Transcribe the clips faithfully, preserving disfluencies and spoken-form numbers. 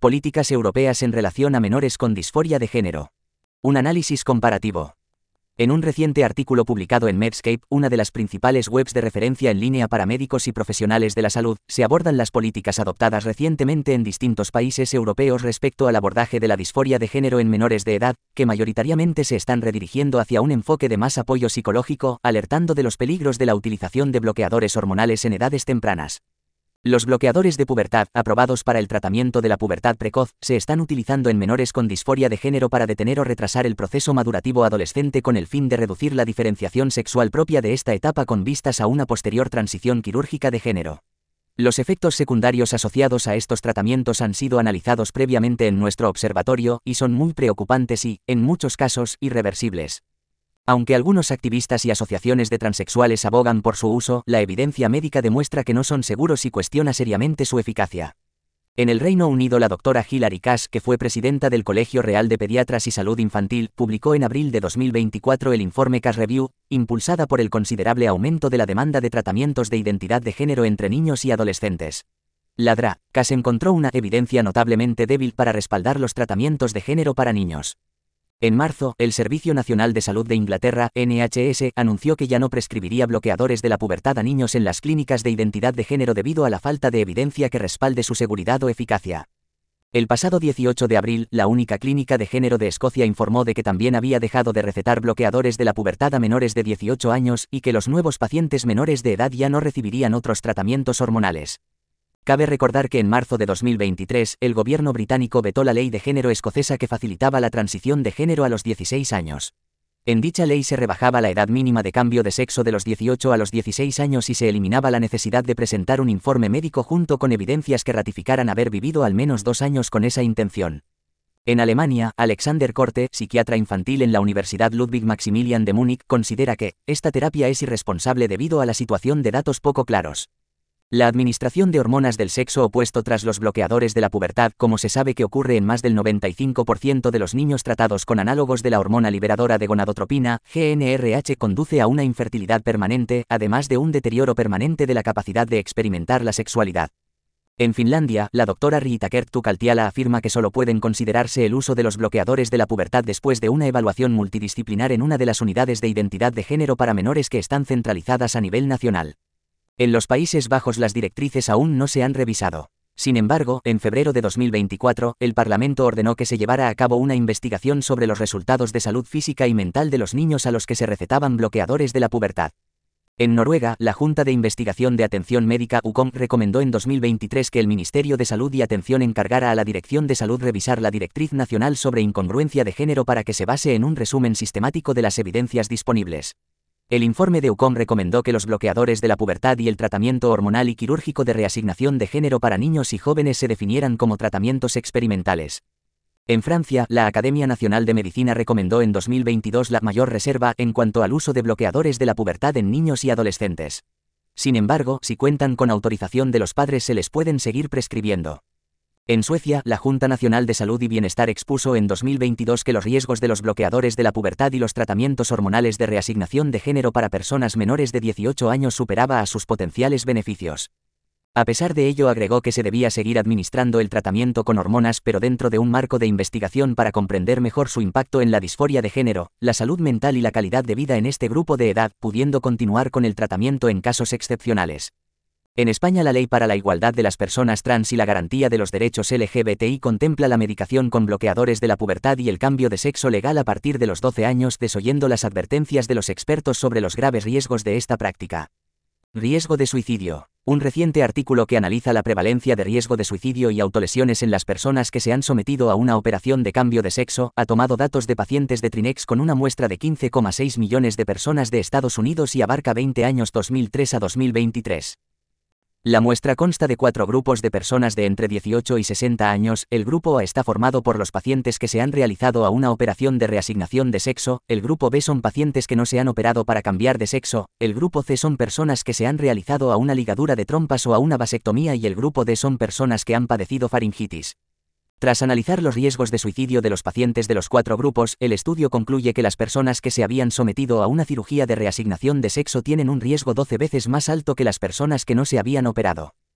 Políticas europeas en relación a menores con disforia de género. Un análisis comparativo. En un reciente artículo publicado en Medscape, una de las principales webs de referencia en línea para médicos y profesionales de la salud, se abordan las políticas adoptadas recientemente en distintos países europeos respecto al abordaje de la disforia de género en menores de edad, que mayoritariamente se están redirigiendo hacia un enfoque de más apoyo psicológico, alertando de los peligros de la utilización de bloqueadores hormonales en edades tempranas. Los bloqueadores de pubertad, aprobados para el tratamiento de la pubertad precoz, se están utilizando en menores con disforia de género para detener o retrasar el proceso madurativo adolescente con el fin de reducir la diferenciación sexual propia de esta etapa con vistas a una posterior transición quirúrgica de género. Los efectos secundarios asociados a estos tratamientos han sido analizados previamente en nuestro observatorio y son muy preocupantes y, en muchos casos, irreversibles. Aunque algunos activistas y asociaciones de transexuales abogan por su uso, la evidencia médica demuestra que no son seguros y cuestiona seriamente su eficacia. En el Reino Unido, la doctora Hilary Cass, que fue presidenta del Colegio Real de Pediatras y Salud Infantil, publicó en abril de dos mil veinticuatro el informe Cass Review, impulsada por el considerable aumento de la demanda de tratamientos de identidad de género entre niños y adolescentes. La D R A, Cass encontró una evidencia notablemente débil para respaldar los tratamientos de género para niños. En marzo, el Servicio Nacional de Salud de Inglaterra, N H S, anunció que ya no prescribiría bloqueadores de la pubertad a niños en las clínicas de identidad de género debido a la falta de evidencia que respalde su seguridad o eficacia. El pasado dieciocho de abril, la única clínica de género de Escocia informó de que también había dejado de recetar bloqueadores de la pubertad a menores de dieciocho años y que los nuevos pacientes menores de edad ya no recibirían otros tratamientos hormonales. Cabe recordar que en marzo de dos mil veintitrés, el gobierno británico vetó la ley de género escocesa que facilitaba la transición de género a los dieciséis años. En dicha ley se rebajaba la edad mínima de cambio de sexo de los dieciocho a los dieciséis años y se eliminaba la necesidad de presentar un informe médico junto con evidencias que ratificaran haber vivido al menos dos años con esa intención. En Alemania, Alexander Korte, psiquiatra infantil en la Universidad Ludwig Maximilian de Múnich, considera que esta terapia es irresponsable debido a la situación de datos poco claros. La administración de hormonas del sexo opuesto tras los bloqueadores de la pubertad, como se sabe que ocurre en más del noventa y cinco por ciento de los niños tratados con análogos de la hormona liberadora de gonadotropina, G N R H, conduce a una infertilidad permanente, además de un deterioro permanente de la capacidad de experimentar la sexualidad. En Finlandia, la doctora Riitta Kerttu-Kaltiala afirma que solo pueden considerarse el uso de los bloqueadores de la pubertad después de una evaluación multidisciplinar en una de las unidades de identidad de género para menores que están centralizadas a nivel nacional. En los Países Bajos las directrices aún no se han revisado. Sin embargo, en febrero de dos mil veinticuatro, el Parlamento ordenó que se llevara a cabo una investigación sobre los resultados de salud física y mental de los niños a los que se recetaban bloqueadores de la pubertad. En Noruega, la Junta de Investigación de Atención Médica U C O M recomendó en dos mil veintitrés que el Ministerio de Salud y Atención encargara a la Dirección de Salud revisar la Directriz Nacional sobre Incongruencia de Género para que se base en un resumen sistemático de las evidencias disponibles. El informe de U C O M recomendó que los bloqueadores de la pubertad y el tratamiento hormonal y quirúrgico de reasignación de género para niños y jóvenes se definieran como tratamientos experimentales. En Francia, la Academia Nacional de Medicina recomendó en dos mil veintidós la mayor reserva en cuanto al uso de bloqueadores de la pubertad en niños y adolescentes. Sin embargo, si cuentan con autorización de los padres se les pueden seguir prescribiendo. En Suecia, la Junta Nacional de Salud y Bienestar expuso en dos mil veintidós que los riesgos de los bloqueadores de la pubertad y los tratamientos hormonales de reasignación de género para personas menores de dieciocho años superaba a sus potenciales beneficios. A pesar de ello, agregó que se debía seguir administrando el tratamiento con hormonas, pero dentro de un marco de investigación para comprender mejor su impacto en la disforia de género, la salud mental y la calidad de vida en este grupo de edad, pudiendo continuar con el tratamiento en casos excepcionales. En España, la Ley para la Igualdad de las Personas Trans y la Garantía de los Derechos L G B T I contempla la medicación con bloqueadores de la pubertad y el cambio de sexo legal a partir de los doce años, desoyendo las advertencias de los expertos sobre los graves riesgos de esta práctica. Riesgo de suicidio. Un reciente artículo que analiza la prevalencia de riesgo de suicidio y autolesiones en las personas que se han sometido a una operación de cambio de sexo, ha tomado datos de pacientes de Trinex con una muestra de quince coma seis millones de personas de Estados Unidos y abarca veinte años dos mil tres a dos mil veintitrés. La muestra consta de cuatro grupos de personas de entre dieciocho y sesenta años. El grupo A está formado por los pacientes que se han realizado a una operación de reasignación de sexo, el grupo B son pacientes que no se han operado para cambiar de sexo, el grupo C son personas que se han realizado a una ligadura de trompas o a una vasectomía y el grupo D son personas que han padecido faringitis. Tras analizar los riesgos de suicidio de los pacientes de los cuatro grupos, el estudio concluye que las personas que se habían sometido a una cirugía de reasignación de sexo tienen un riesgo doce veces más alto que las personas que no se habían operado.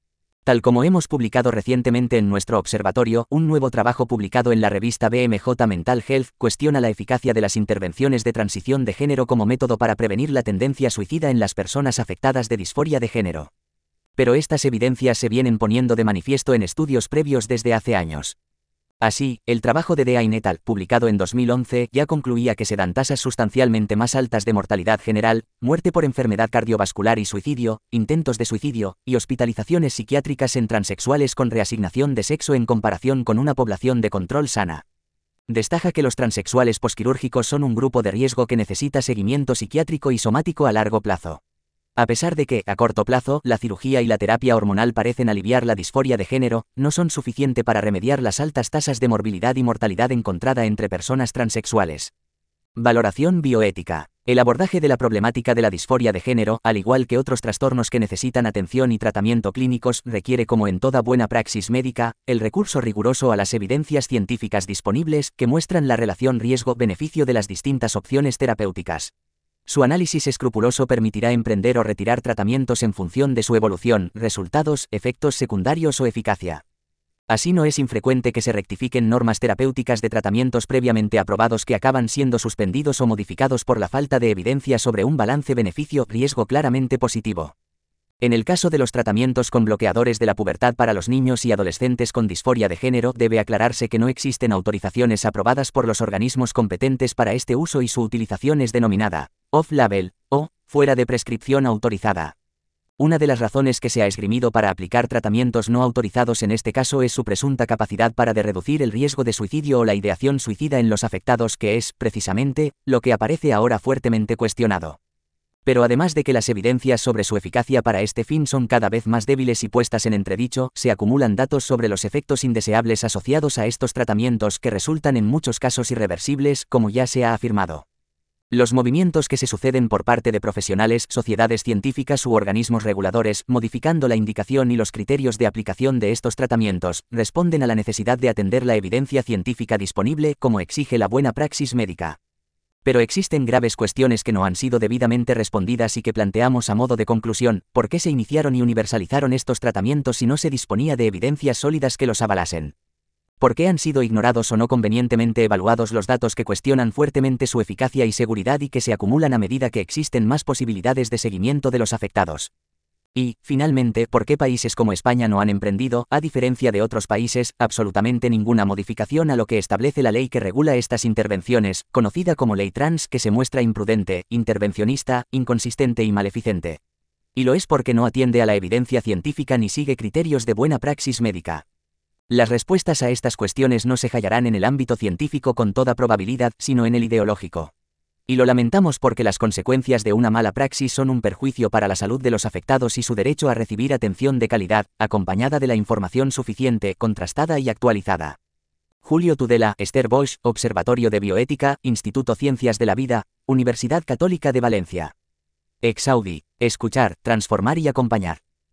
Tal como hemos publicado recientemente en nuestro observatorio, un nuevo trabajo publicado en la revista B M J Mental Health cuestiona la eficacia de las intervenciones de transición de género como método para prevenir la tendencia suicida en las personas afectadas de disforia de género. Pero estas evidencias se vienen poniendo de manifiesto en estudios previos desde hace años. Así, el trabajo de Dehaene et al., publicado en dos mil once, ya concluía que se dan tasas sustancialmente más altas de mortalidad general, muerte por enfermedad cardiovascular y suicidio, intentos de suicidio, y hospitalizaciones psiquiátricas en transexuales con reasignación de sexo en comparación con una población de control sana. Destaca que los transexuales posquirúrgicos son un grupo de riesgo que necesita seguimiento psiquiátrico y somático a largo plazo. A pesar de que, a corto plazo, la cirugía y la terapia hormonal parecen aliviar la disforia de género, no son suficiente para remediar las altas tasas de morbilidad y mortalidad encontrada entre personas transexuales. Valoración bioética. El abordaje de la problemática de la disforia de género, al igual que otros trastornos que necesitan atención y tratamiento clínicos, requiere, como en toda buena praxis médica, el recurso riguroso a las evidencias científicas disponibles que muestran la relación riesgo-beneficio de las distintas opciones terapéuticas. Su análisis escrupuloso permitirá emprender o retirar tratamientos en función de su evolución, resultados, efectos secundarios o eficacia. Así, no es infrecuente que se rectifiquen normas terapéuticas de tratamientos previamente aprobados que acaban siendo suspendidos o modificados por la falta de evidencia sobre un balance beneficio-riesgo claramente positivo. En el caso de los tratamientos con bloqueadores de la pubertad para los niños y adolescentes con disforia de género, debe aclararse que no existen autorizaciones aprobadas por los organismos competentes para este uso y su utilización es denominada off-label, o fuera de prescripción autorizada. Una de las razones que se ha esgrimido para aplicar tratamientos no autorizados en este caso es su presunta capacidad para de reducir el riesgo de suicidio o la ideación suicida en los afectados, que es, precisamente, lo que aparece ahora fuertemente cuestionado. Pero además de que las evidencias sobre su eficacia para este fin son cada vez más débiles y puestas en entredicho, se acumulan datos sobre los efectos indeseables asociados a estos tratamientos que resultan en muchos casos irreversibles, como ya se ha afirmado. Los movimientos que se suceden por parte de profesionales, sociedades científicas u organismos reguladores, modificando la indicación y los criterios de aplicación de estos tratamientos, responden a la necesidad de atender la evidencia científica disponible, como exige la buena praxis médica. Pero existen graves cuestiones que no han sido debidamente respondidas y que planteamos a modo de conclusión: ¿por qué se iniciaron y universalizaron estos tratamientos si no se disponía de evidencias sólidas que los avalasen? ¿Por qué han sido ignorados o no convenientemente evaluados los datos que cuestionan fuertemente su eficacia y seguridad y que se acumulan a medida que existen más posibilidades de seguimiento de los afectados? Y, finalmente, ¿por qué países como España no han emprendido, a diferencia de otros países, absolutamente ninguna modificación a lo que establece la ley que regula estas intervenciones, conocida como Ley Trans, que se muestra imprudente, intervencionista, inconsistente y maleficente? Y lo es porque no atiende a la evidencia científica ni sigue criterios de buena praxis médica. Las respuestas a estas cuestiones no se hallarán en el ámbito científico con toda probabilidad, sino en el ideológico. Y lo lamentamos porque las consecuencias de una mala praxis son un perjuicio para la salud de los afectados y su derecho a recibir atención de calidad, acompañada de la información suficiente, contrastada y actualizada. Julio Tudela, Esther Bosch, Observatorio de Bioética, Instituto Ciencias de la Vida, Universidad Católica de Valencia. Exaudi. Escuchar, transformar y acompañar.